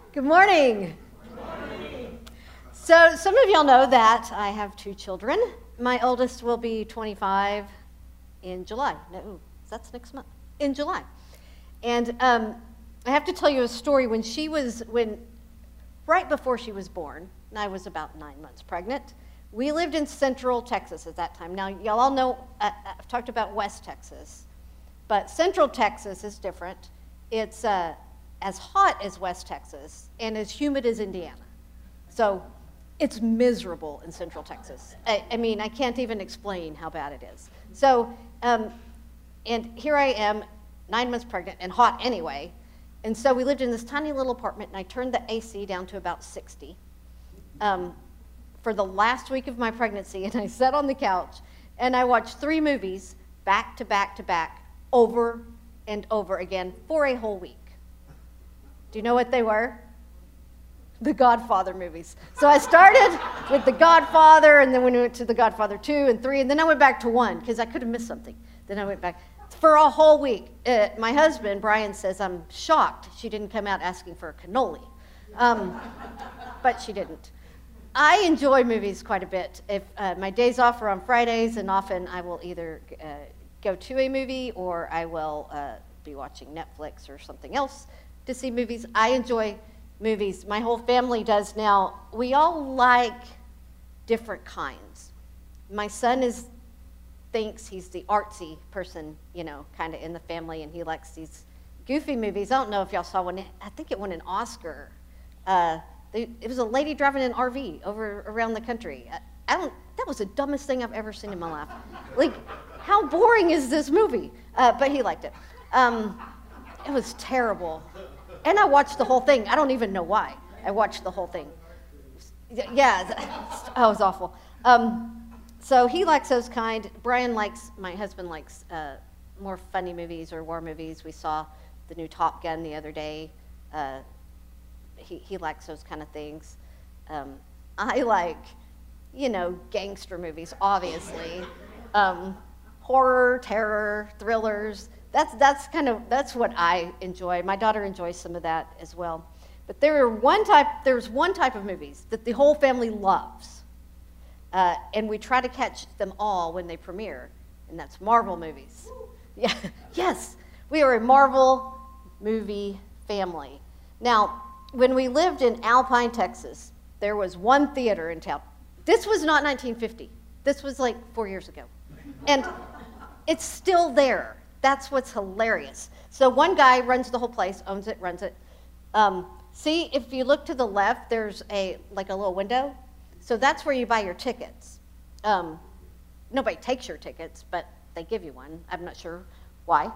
Good morning. Good morning. So some of y'all know that I have two children. My oldest will be 25 in July. No, that's next month. In July. And I have to tell you a story. Right before she was born, and I was about 9 months pregnant, we lived in Central Texas at that time. Now, y'all all know, I've talked about West Texas, but Central Texas is different. It's as hot as West Texas and as humid as Indiana. So it's miserable in Central Texas. I mean, I can't even explain how bad it is. So, and here I am, 9 months pregnant and hot anyway. And so we lived in this tiny little apartment, and I turned the AC down to about 60 for the last week of my pregnancy, and I sat on the couch, and I watched 3 movies back to back to back, over and over again for a whole week. Do you know what they were? The Godfather movies. So I started with The Godfather, and then we went to The Godfather 2 and 3, and then I went back to 1, because I could have missed something. Then I went back. For a whole week. My husband, Brian, says, I'm shocked she didn't come out asking for a cannoli. But she didn't. I enjoy movies quite a bit. If my days off are on Fridays, and often I will either go to a movie or I will be watching Netflix or something else to see movies. I enjoy movies. My whole family does now. We all like different kinds. My son thinks he's the artsy person, you know, kind of in the family, and he likes these goofy movies. I don't know if y'all saw one. I think it won an Oscar. It was a lady driving an RV around the country. That was the dumbest thing I've ever seen in my life. Like, how boring is this movie? But he liked it. It was terrible. And I watched the whole thing. I don't even know why. I watched the whole thing. Yeah, it was awful. So he likes those kind. My husband likes more funny movies or war movies. We saw the new Top Gun the other day. He likes those kind of things. I like, gangster movies, obviously. Horror, terror, thrillers. That's what I enjoy. My daughter enjoys some of that as well. But there's one type of movies that the whole family loves. And we try to catch them all when they premiere, and that's Marvel movies. Yeah, yes, we are a Marvel movie family. Now, when we lived in Alpine, Texas, there was one theater in town. This was not 1950. This was like 4 years ago. And it's still there. That's what's hilarious. So one guy runs the whole place, owns it, runs it. See, if you look to the left, there's a little window. So that's where you buy your tickets. Nobody takes your tickets, but they give you one. I'm not sure why.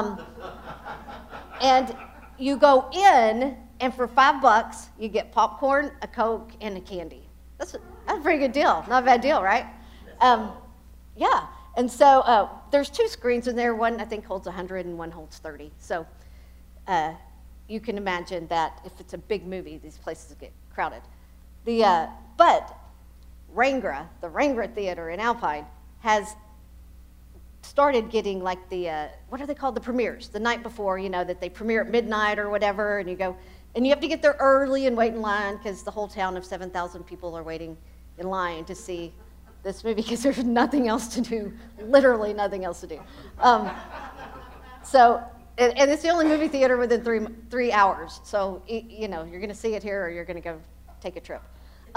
And you go in, and for $5, you get popcorn, a Coke, and a candy. That's a pretty good deal. Not a bad deal, right? Yeah. And so there's 2 screens in there. One, I think, holds 100, and one holds 30. So you can imagine that if it's a big movie, these places get crowded. But Rangra, the Rangra Theater in Alpine, has started getting like what are they called? The premieres, the night before, that they premiere at midnight or whatever, and you go, and you have to get there early and wait in line because the whole town of 7,000 people are waiting in line to see this movie because there's nothing else to do, literally nothing else to do. And it's the only movie theater within 3 hours, so, you're going to see it here or you're going to go take a trip.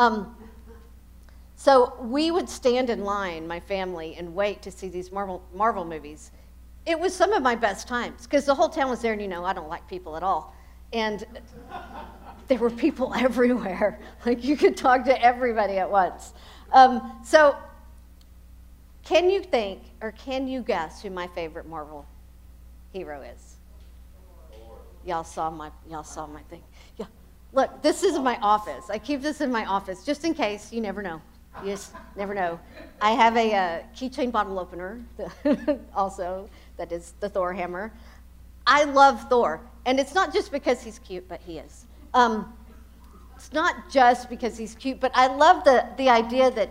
So we would stand in line, my family, and wait to see these Marvel movies. It was some of my best times, because the whole town was there, and I don't like people at all. And there were people everywhere. Like, you could talk to everybody at once. So can you think, or can you guess who my favorite Marvel hero is? Y'all saw my thing. Yeah. Look, this is my office. I keep this in my office, just in case. You never know. You just never know. I have a keychain bottle opener, also, that is the Thor hammer. I love Thor, and it's not just because he's cute, but he is. It's not just because he's cute, but I love the idea that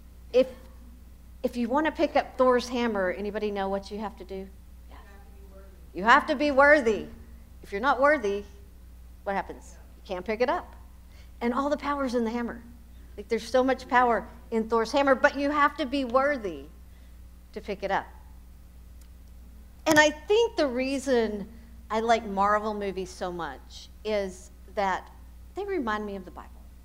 if you want to pick up Thor's hammer, anybody know what you have to do? Yeah. You have to be worthy. If you're not worthy, what happens? You can't pick it up. And all the power's in the hammer. Like there's so much power in Thor's hammer, but you have to be worthy to pick it up. And I think the reason I like Marvel movies so much is that they remind me of the Bible.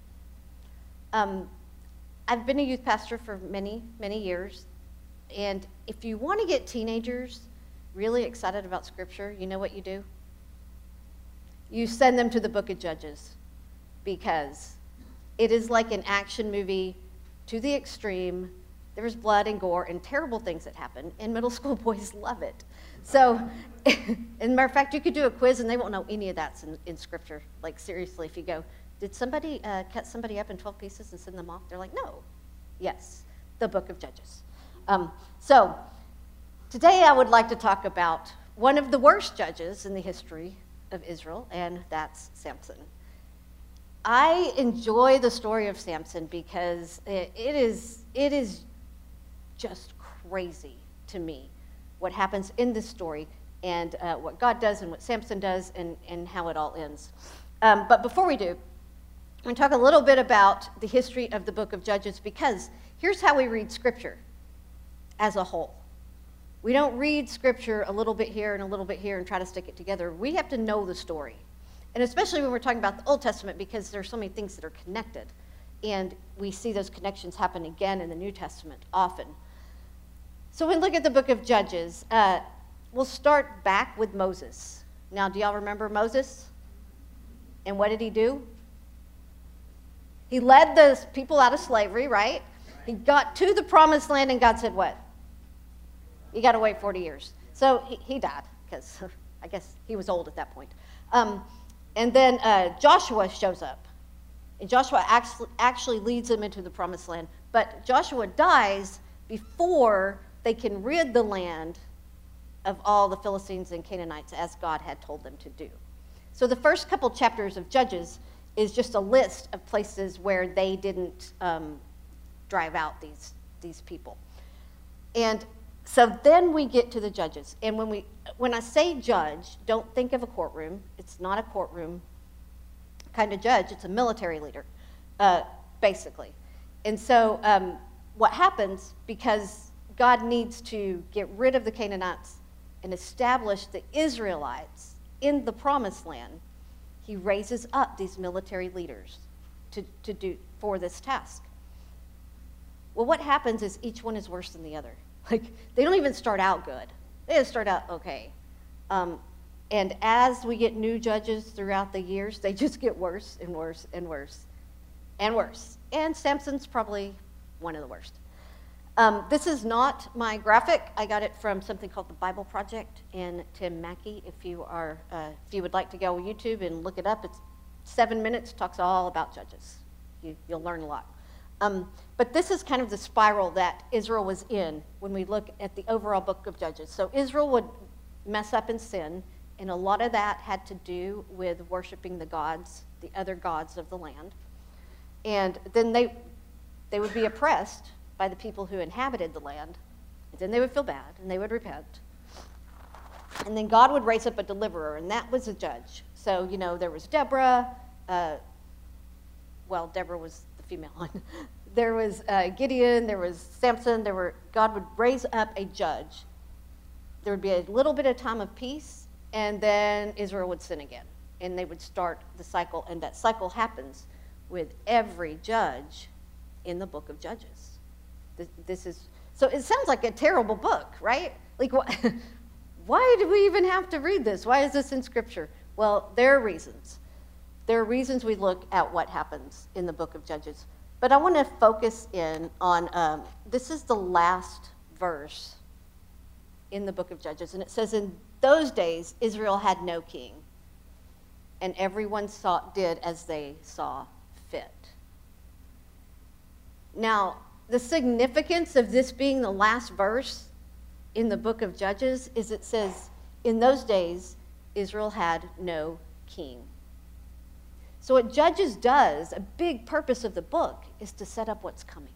I've been a youth pastor for many, many years, and if you want to get teenagers really excited about Scripture, you know what you do? You send them to the book of Judges, because it is like an action movie to the extreme. There's blood and gore and terrible things that happen, and middle school boys love it. So, as a matter of fact, you could do a quiz and they won't know any of that's in Scripture. Like, seriously, if you go, did somebody cut somebody up in 12 pieces and send them off? They're like, no. Yes, the book of Judges. So, today I would like to talk about one of the worst judges in the history of Israel, and that's Samson. I enjoy the story of Samson because it is just crazy to me what happens in this story and what God does and what Samson does and how it all ends. But before we do, I'm going to talk a little bit about the history of the book of Judges, because here's how we read Scripture as a whole. We don't read Scripture a little bit here and a little bit here and try to stick it together. We have to know the story. And especially when we're talking about the Old Testament, because there's so many things that are connected. And we see those connections happen again in the New Testament often. So when we look at the book of Judges, we'll start back with Moses. Now, do y'all remember Moses? And what did he do? He led the people out of slavery, right? He got to the promised land, and God said what? You got to wait 40 years. So he died, because I guess he was old at that point. And then Joshua shows up. And Joshua actually leads them into the promised land. But Joshua dies before they can rid the land of all the Philistines and Canaanites, as God had told them to do. So the first couple chapters of Judges is just a list of places where they didn't drive out these people. And so then we get to the judges. And when I say judge, don't think of a courtroom. It's not a courtroom kind of judge. It's a military leader, basically. And so what happens, because God needs to get rid of the Canaanites and establish the Israelites in the promised land, he raises up these military leaders to do for this task. Well, what happens is each one is worse than the other. Like, they don't even start out good. They just start out okay. And as we get new judges throughout the years, they just get worse and worse and worse and worse. And Samson's probably one of the worst. This is not my graphic. I got it from something called the Bible Project and Tim Mackey. If you would like to go on YouTube and look it up, it's 7 minutes, talks all about judges. You'll learn a lot. But this is kind of the spiral that Israel was in when we look at the overall book of Judges. So Israel would mess up and sin, and a lot of that had to do with worshiping the other gods of the land. And then they would be oppressed by the people who inhabited the land, and then they would feel bad, and they would repent. And then God would raise up a deliverer, and that was a judge. So, there was Deborah. Deborah was the female one. There was Gideon, there was Samson, God would raise up a judge. There would be a little bit of time of peace, and then Israel would sin again, and they would start the cycle, and that cycle happens with every judge in the book of Judges. So it sounds like a terrible book, right? Like, why do we even have to read this? Why is this in Scripture? Well, there are reasons. There are reasons we look at what happens in the book of Judges. But I want to focus in on, this is the last verse in the book of Judges. And it says, in those days, Israel had no king, and everyone did as they saw fit. Now, the significance of this being the last verse in the book of Judges is it says, in those days, Israel had no king. So what Judges does, a big purpose of the book, is to set up what's coming.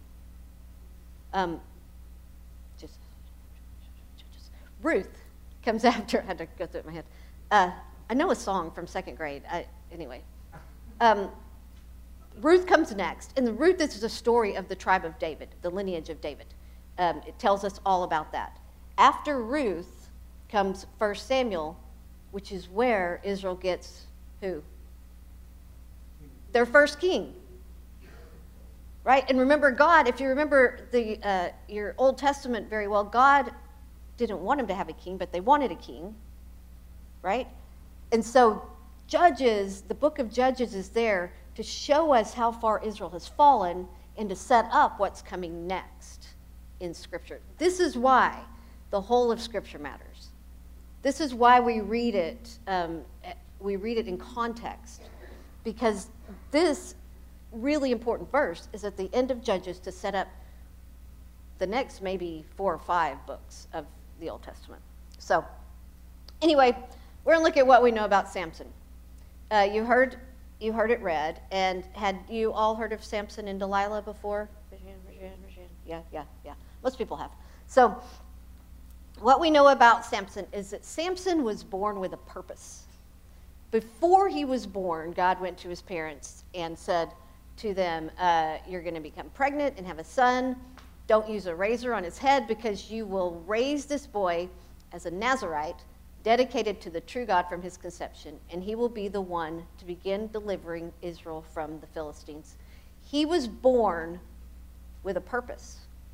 Ruth comes after. I had to go through it in my head. I know a song from second grade. Anyway, Ruth comes next, and Ruth is the story of the tribe of David, the lineage of David. It tells us all about that. After Ruth comes 1 Samuel, which is where Israel gets who? Their first king. Right? And remember, God, if you remember your Old Testament very well, God didn't want him to have a king, but they wanted a king. Right? And so Judges, the book of Judges is there to show us how far Israel has fallen and to set up what's coming next in Scripture. This is why the whole of Scripture matters. This is why we read it. We read it in context, because this really important verse is at the end of Judges to set up the next maybe 4 or 5 books of the Old Testament. So, anyway, we're going to look at what we know about Samson. You heard it read, and had you all heard of Samson and Delilah before? Yeah. Most people have. So, what we know about Samson is that Samson was born with a purpose. Before he was born, God went to his parents and said to them, you're going to become pregnant and have a son. Don't use a razor on his head, because you will raise this boy as a Nazirite, dedicated to the true God from his conception, and he will be the one to begin delivering Israel from the Philistines. He was born with a purpose.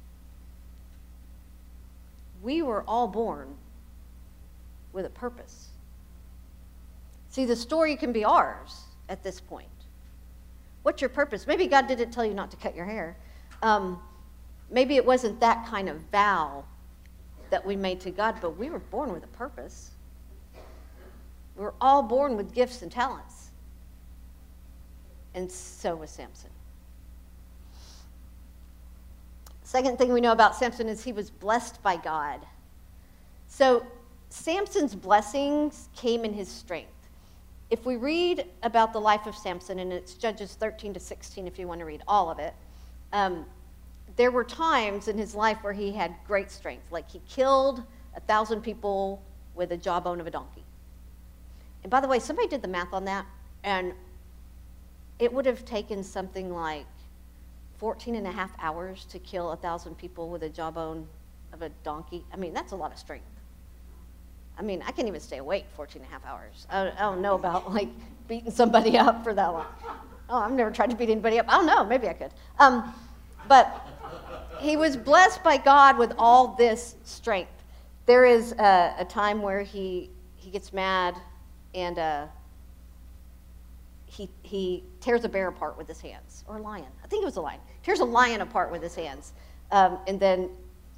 We were all born with a purpose. See, the story can be ours at this point. What's your purpose? Maybe God didn't tell you not to cut your hair. Maybe it wasn't that kind of vow that we made to God, but we were born with a purpose. We're all born with gifts and talents. And so was Samson. Second thing we know about Samson is he was blessed by God. So Samson's blessings came in his strength. If we read about the life of Samson, and it's Judges 13 to 16 if you want to read all of it, there were times in his life where he had great strength. Like he killed 1,000 people with a jawbone of a donkey. And by the way, somebody did the math on that, and it would have taken something like 14 and a half hours to kill 1,000 people with a jawbone of a donkey. I mean, that's a lot of strength. I mean, I can't even stay awake 14 and a half hours. I don't know about, like, beating somebody up for that long. Oh, I've never tried to beat anybody up. I don't know. Maybe I could. But he was blessed by God with all this strength. There is a time where he gets mad, and he tears a bear apart with his hands, or a lion. I think it was a lion. Tears a lion apart with his hands. And then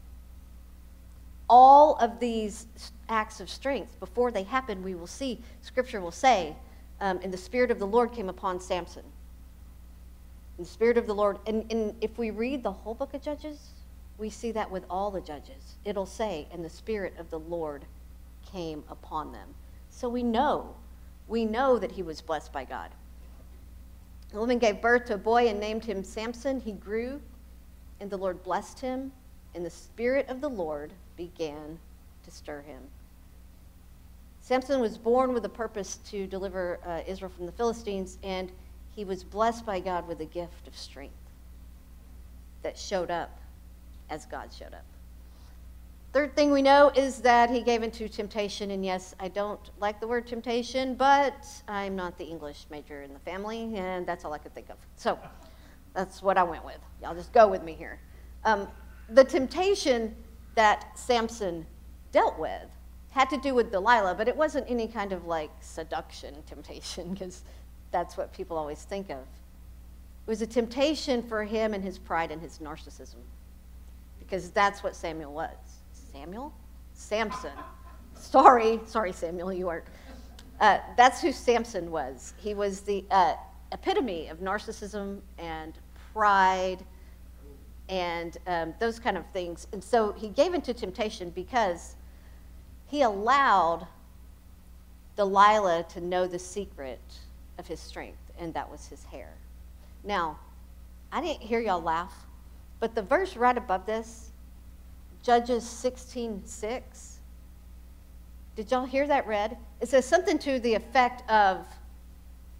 all of these acts of strength, before they happen, we will see, Scripture will say, and the Spirit of the Lord came upon Samson. And the Spirit of the Lord, and if we read the whole book of Judges, we see that with all the judges. It'll say, and the Spirit of the Lord came upon them. So we know that he was blessed by God. The woman gave birth to a boy and named him Samson. He grew, and the Lord blessed him, and the Spirit of the Lord began to stir him. Samson was born with a purpose to deliver Israel from the Philistines, and he was blessed by God with a gift of strength that showed up as God showed up. Third thing we know is that he gave into temptation, and yes, I don't like the word temptation, but I'm not the English major in the family, and that's all I could think of. So that's what I went with. Y'all just go with me here. The temptation that Samson dealt with had to do with Delilah, but it wasn't any kind of like seduction temptation, because that's what people always think of. It was a temptation for him and his pride and his narcissism, because that's what Samuel was. Samson. Sorry, Samuel, you aren't. That's who Samson was. He was the epitome of narcissism and pride and those kind of things. And so he gave into temptation because he allowed Delilah to know the secret of his strength, and that was his hair. Now, I didn't hear y'all laugh, but the verse right above this, Judges 16:6. Did y'all hear that read? It says something to the effect of,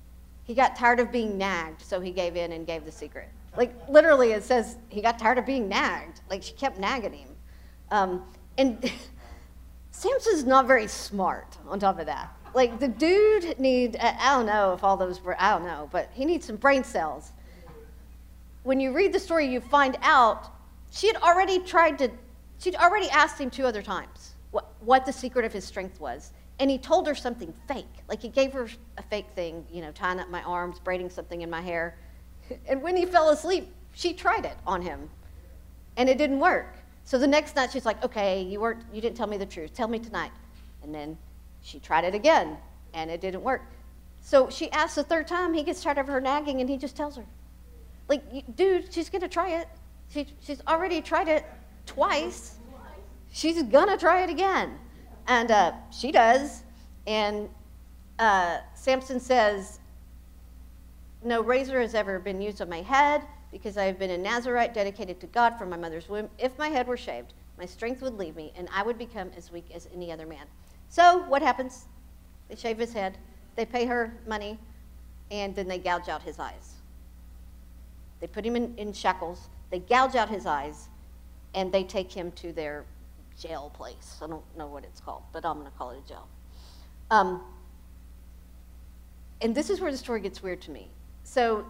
he got tired of being nagged, so he gave in and gave the secret. Like, literally, it says he got tired of being nagged. Like, she kept nagging him. And Samson's not very smart on top of that. Like, the dude I don't know if all those were, I don't know, but he needs some brain cells. When you read the story, you find out she'd already asked him 2 other times what the secret of his strength was. And he told her something fake. Like, he gave her a fake thing, tying up my arms, braiding something in my hair. And when he fell asleep, she tried it on him. And it didn't work. So the next night, she's like, okay, you didn't tell me the truth. Tell me tonight. And then she tried it again, and it didn't work. So she asks the 3rd time. He gets tired of her nagging, and he just tells her. Like, dude, she's going to try it. She's already tried it twice. She's going to try it again. And she does. And Samson says, no razor has ever been used on my head because I have been a Nazirite dedicated to God from my mother's womb. If my head were shaved, my strength would leave me, and I would become as weak as any other man. So what happens? They shave his head. They pay her money, and then they gouge out his eyes. They put him in shackles. They gouge out his eyes, and they take him to their jail place. I don't know what it's called, but I'm going to call it a jail. And this is where the story gets weird to me. So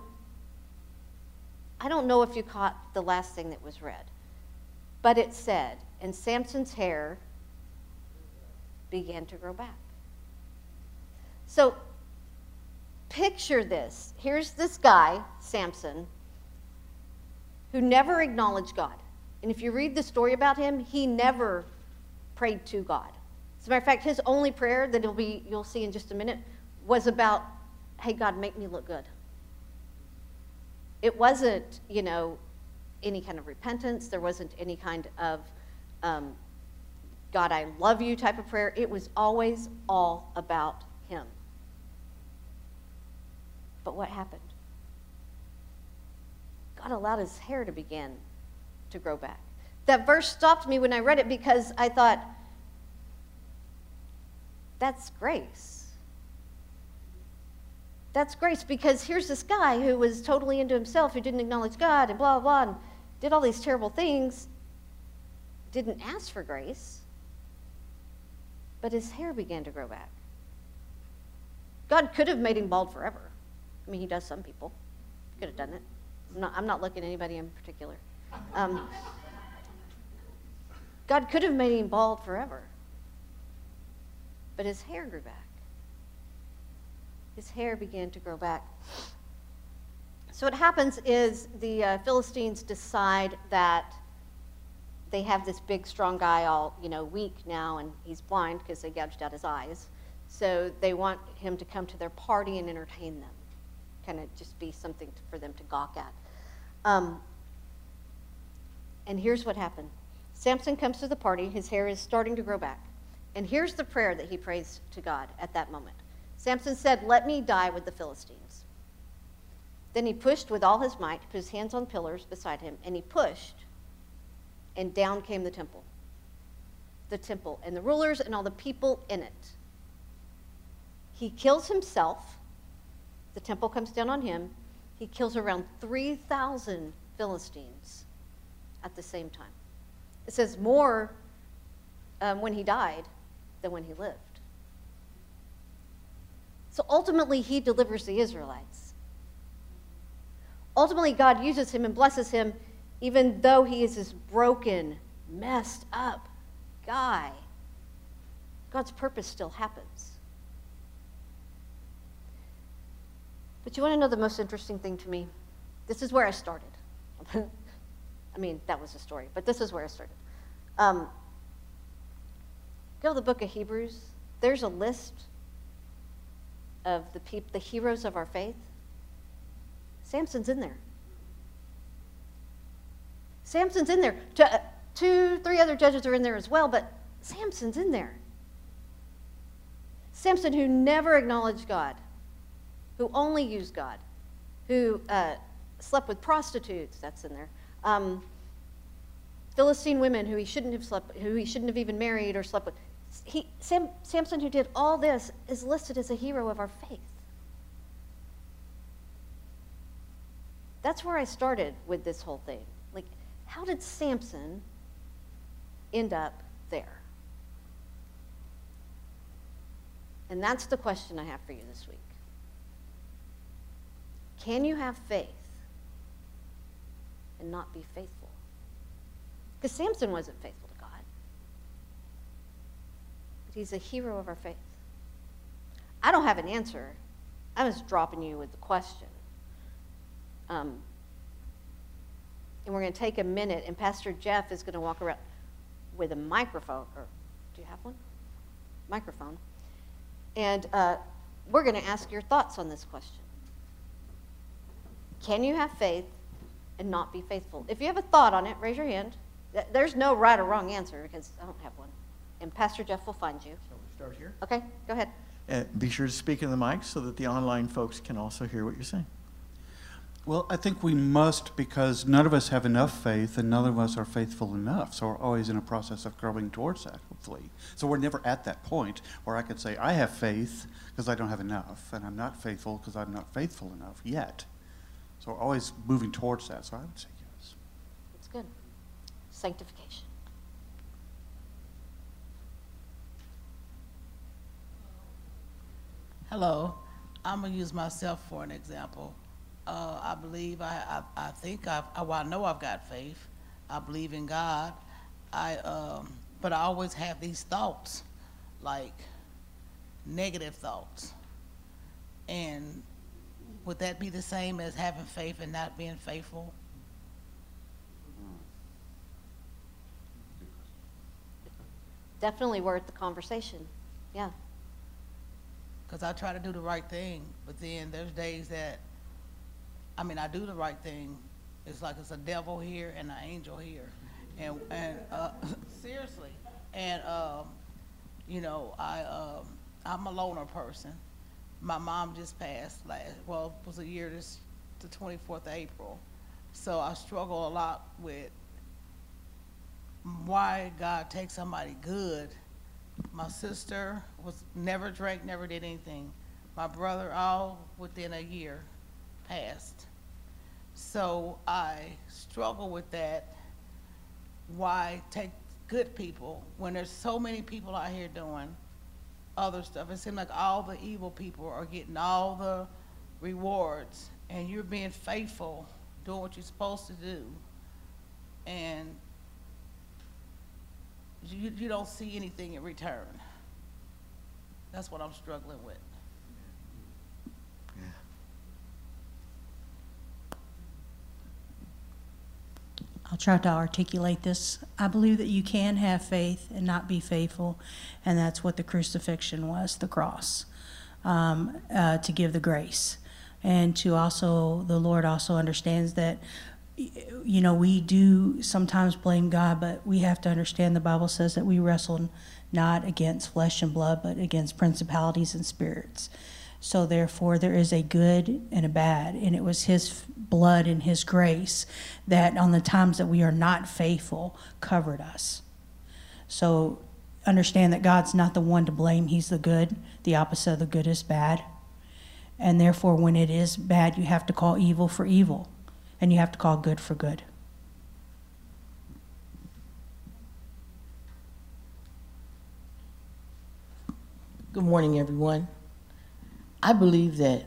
I don't know if you caught the last thing that was read, but it said, and Samson's hair began to grow back. So picture this. Here's this guy, Samson, who never acknowledged God. And if you read the story about him, he never prayed to God. As a matter of fact, his only prayer that you'll see in just a minute was about, hey, God, make me look good. It wasn't, any kind of repentance. There wasn't any kind of God, I love you type of prayer. It was always all about him. But what happened? God allowed his hair to begin to grow back. That verse stopped me when I read it because I thought, that's grace. That's grace, because here's this guy who was totally into himself, who didn't acknowledge God and blah, blah, blah, and did all these terrible things, didn't ask for grace, but his hair began to grow back. God could have made him bald forever. I mean, he does some people. He could have done it. I'm not looking at anybody in particular. God could have made him bald forever, but his hair grew back. His hair began to grow back. So what happens is the Philistines decide that they have this big, strong guy all, weak now, and he's blind because they gouged out his eyes. So they want him to come to their party and entertain them, kind of just be something for them to gawk at. And here's what happened. Samson comes to the party. His hair is starting to grow back. And here's the prayer that he prays to God at that moment. Samson said, let me die with the Philistines. Then he pushed with all his might, put his hands on pillars beside him, and he pushed, and down came the temple. The temple, and the rulers and all the people in it. He kills himself. The temple comes down on him. He kills around 3,000 Philistines at the same time. It says more when he died than when he lived. So ultimately, he delivers the Israelites. Ultimately, God uses him and blesses him, even though he is this broken, messed up guy. God's purpose still happens. But you want to know the most interesting thing to me? This is where I started. I mean, that was the story, but this is where I started. Go to the book of Hebrews. There's a list of the heroes of our faith. Samson's in there. Samson's in there. 2, 3 other judges are in there as well, but Samson's in there. Samson, who never acknowledged God, who only used God, who slept with prostitutes, that's in there. Philistine women who he shouldn't have even married or slept with. Samson, who did all this, is listed as a hero of our faith. That's where I started with this whole thing. Like, how did Samson end up there? And that's the question I have for you this week. Can you have faith and not be faithful? Because Samson wasn't faithful to God. But he's a hero of our faith. I don't have an answer. I'm just dropping you with the question. And we're going to take a minute, and Pastor Jeff is going to walk around with a microphone. Or do you have one? Microphone. And we're going to ask your thoughts on this question. Can you have faith and not be faithful? If you have a thought on it, raise your hand. There's no right or wrong answer because I don't have one. And Pastor Jeff will find you. So we start here. Okay, go ahead. Be sure to speak in the mic so that the online folks can also hear what you're saying. Well, I think we must, because none of us have enough faith and none of us are faithful enough. So we're always in a process of growing towards that, hopefully. So we're never at that point where I could say, I have faith because I don't have enough, and I'm not faithful because I'm not faithful enough yet. So we're always moving towards that. So I would say yes. That's good. Sanctification. Hello. I'm going to use myself for an example. I believe, I know I've got faith. I believe in God. But I always have these thoughts, like negative thoughts. And would that be the same as having faith and not being faithful? Definitely worth the conversation. Yeah. Because I try to do the right thing, but then there's days that, I do the right thing. It's like it's a devil here and an angel here. And seriously. And, I'm a loner person. My mom just passed it was a year, the 24th of April. So I struggle a lot with why God takes somebody good. My sister never drank, never did anything. My brother, all within a year, passed. So I struggle with that. Why take good people when there's so many people out here doing other stuff? It seems like all the evil people are getting all the rewards, and you're being faithful, doing what you're supposed to do, and you don't see anything in return. That's what I'm struggling with. I'll try to articulate this. I believe that you can have faith and not be faithful, and that's what the crucifixion was, the cross, to give the grace. And to also, the Lord also understands that, we do sometimes blame God, but we have to understand the Bible says that we wrestle not against flesh and blood, but against principalities and spirits. So therefore, there is a good and a bad, and it was his blood and his grace that on the times that we are not faithful covered us. So understand that God's not the one to blame. He's the good. The opposite of the good is bad. And therefore, when it is bad, you have to call evil for evil, and you have to call good for good. Good morning, everyone. I believe that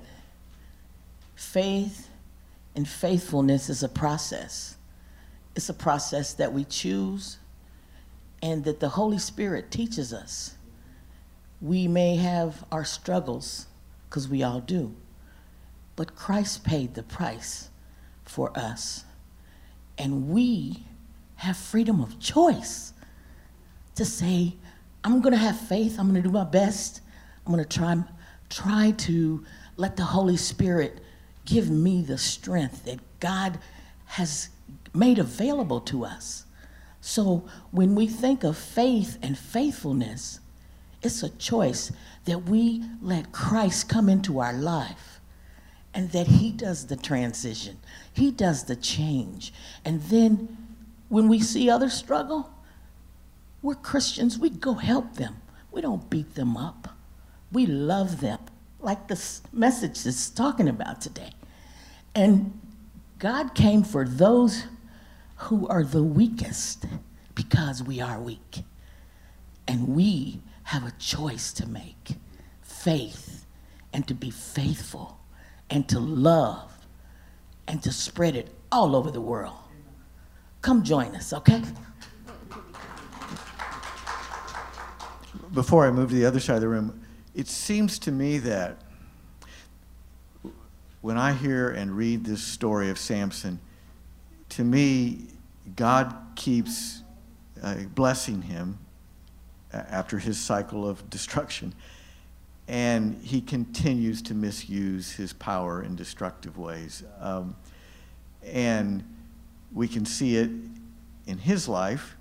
faith and faithfulness is a process. It's a process that we choose and that the Holy Spirit teaches us. We may have our struggles, because we all do, but Christ paid the price for us. And we have freedom of choice to say, I'm going to have faith, I'm going to do my best, I'm going to try to let the Holy Spirit give me the strength that God has made available to us. So when we think of faith and faithfulness, it's a choice that we let Christ come into our life and that he does the transition. He does the change. And then when we see others struggle, we're Christians, we go help them. We don't beat them up. We love them, like this message is talking about today. And God came for those who are the weakest because we are weak. And we have a choice to make. Faith, and to be faithful, and to love, and to spread it all over the world. Come join us, okay? Before I move to the other side of the room, it seems to me that when I hear and read this story of Samson, to me, God keeps blessing him after his cycle of destruction, and he continues to misuse his power in destructive ways. And we can see it in his life,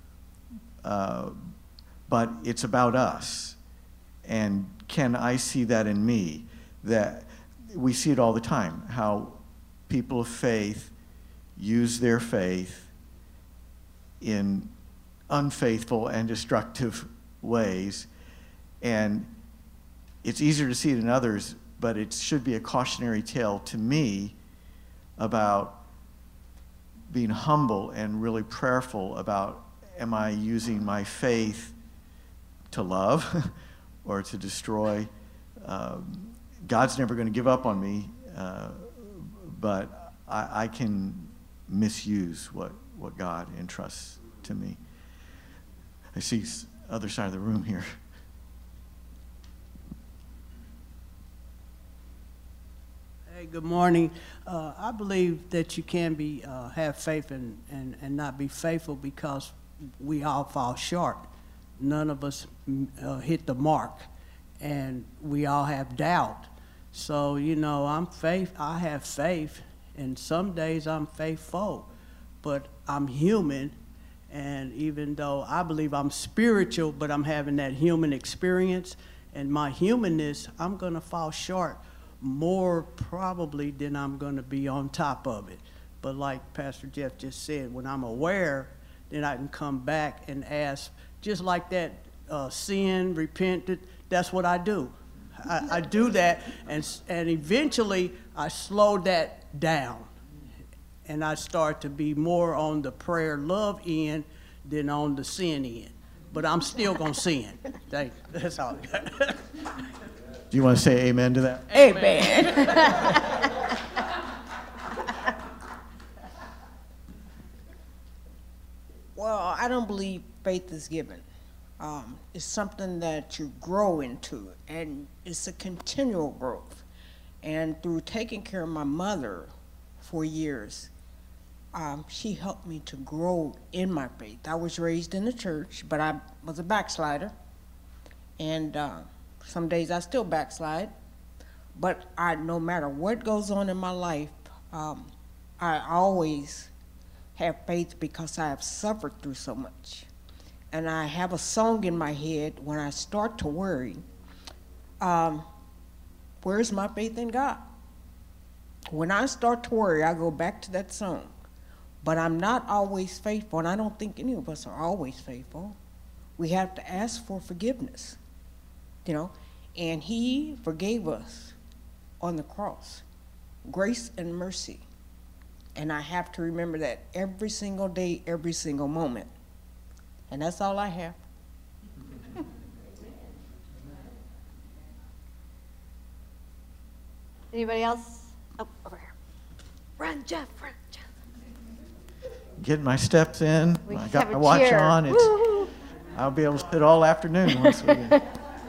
but it's about us. And can I see that in me? That we see it all the time, how people of faith use their faith in unfaithful and destructive ways. And it's easier to see it in others, but it should be a cautionary tale to me about being humble and really prayerful about, am I using my faith to love or to destroy? God's never going to give up on me, but I can misuse what God entrusts to me. I see other side of the room here. Hey, good morning. I believe that you can have faith and not be faithful because we all fall short. None of us hit the mark, and we all have doubt. So, I have faith, and some days I'm faithful, but I'm human, and even though I believe I'm spiritual, but I'm having that human experience, and my humanness, I'm going to fall short more probably than I'm going to be on top of it. But like Pastor Jeff just said, when I'm aware, then I can come back and ask, just like that, sin, repent. That's what I do. I do that, and eventually I slow that down, and I start to be more on the prayer love end than on the sin end. But I'm still going to sin. That's all I got. Do you want to say amen to that? Amen. Well, I don't believe faith is given. It's something that you grow into, and it's a continual growth. And through taking care of my mother for years, she helped me to grow in my faith. I was raised in the church, but I was a backslider. And some days I still backslide. But no matter what goes on in my life, I always have faith because I have suffered through so much. And I have a song in my head when I start to worry, where's my faith in God? When I start to worry, I go back to that song. But I'm not always faithful, and I don't think any of us are always faithful. We have to ask for forgiveness, and he forgave us on the cross, grace and mercy. And I have to remember that every single day, every single moment. And that's all I have. Anybody else? Oh, over here. Run, Jeff, run, Jeff. Getting my steps in. We I just got have my a watch cheer. on. Woo-hoo. I'll be able to sit all afternoon once we get.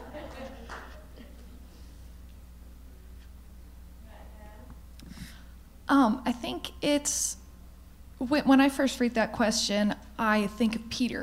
I think it's, when I first read that question, I think of Peter.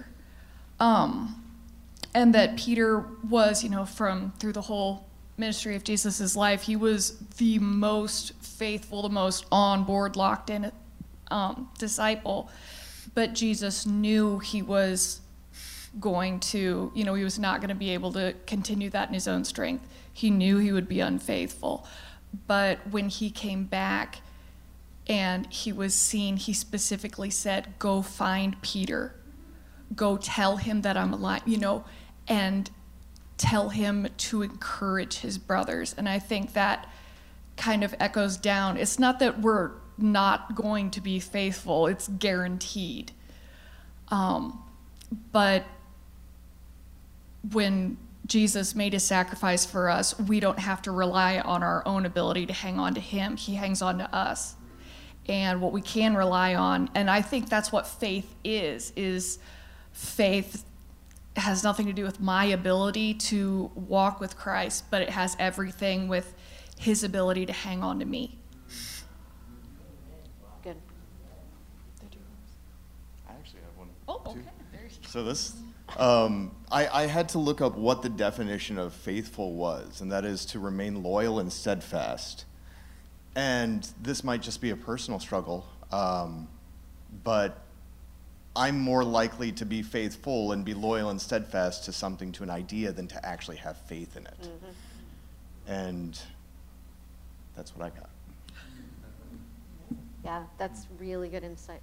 And that Peter was, through the whole ministry of Jesus' life, he was the most faithful, the most on board, locked in disciple. But Jesus knew he was going to, he was not going to be able to continue that in his own strength. He knew he would be unfaithful. But when he came back and he was seen, he specifically said, go find Peter. Go tell him that I'm alive, and tell him to encourage his brothers. And I think that kind of echoes down. It's not that we're not going to be faithful. It's guaranteed. But when Jesus made a sacrifice for us, we don't have to rely on our own ability to hang on to him. He hangs on to us. And what we can rely on, and I think that's what faith is faith has nothing to do with my ability to walk with Christ, but it has everything with his ability to hang on to me. Good. I actually have one. Oh, okay. too. So this, I had to look up what the definition of faithful was, and that is to remain loyal and steadfast. And this might just be a personal struggle, but I'm more likely to be faithful and be loyal and steadfast to something, to an idea, than to actually have faith in it. Mm-hmm. And that's what I got. Yeah, that's really good insight.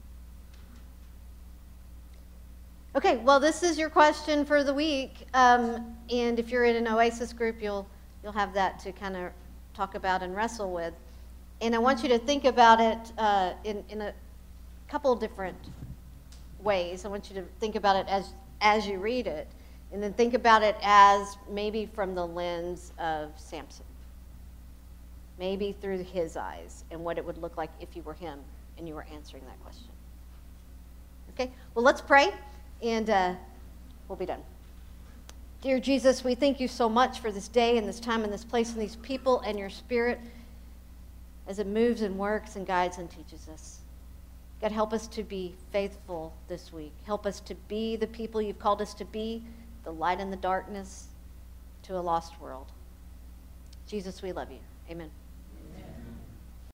Okay, well, this is your question for the week, and if you're in an Oasis group, you'll have that to kind of talk about and wrestle with. And I want you to think about it in a couple of different ways. I want you to think about it as you read it, and then think about it as maybe from the lens of Samson, maybe through his eyes, and what it would look like if you were him and you were answering that question. Okay, well, let's pray, and we'll be done. Dear Jesus, we thank you so much for this day and this time and this place and these people and your Spirit as it moves and works and guides and teaches us. God, help us to be faithful this week. Help us to be the people you've called us to be, the light in the darkness to a lost world. Jesus, we love you. Amen.